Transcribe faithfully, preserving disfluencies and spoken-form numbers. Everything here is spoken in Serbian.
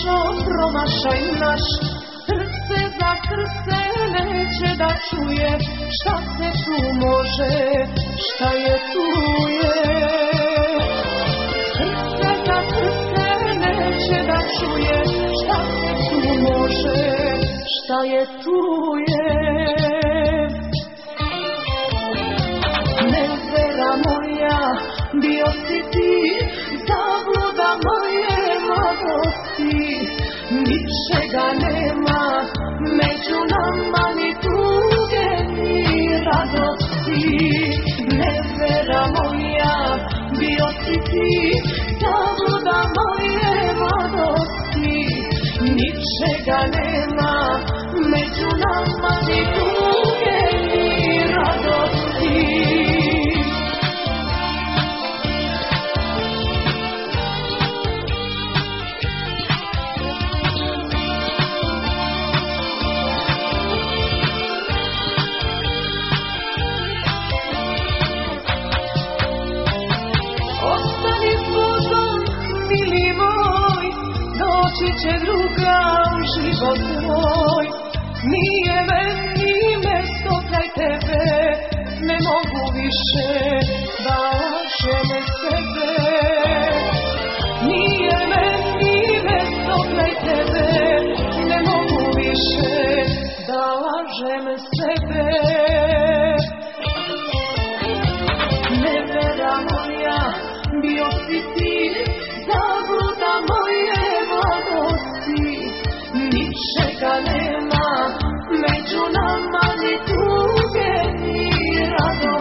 prošao promašaj naš, srce za srce neće da čuje, šta se tu može, šta je tu je. Srce za srce neće da čuje, šta se tu može, šta je tu je. Nevera moja, bio si ti, zabluda moje mladosti, ničega nema među nama, ni tuge, ni radosti. Nevera moja, bio si ti, zabluda moje mladosti, ničega nema među nama, ni tuge, ni radosti. Doći će druga u život moj, nije meni mesto kraj tebe, ne mogu više da lažem sebe. Nije meni mesto kraj tebe, ne mogu više da lažem sebe.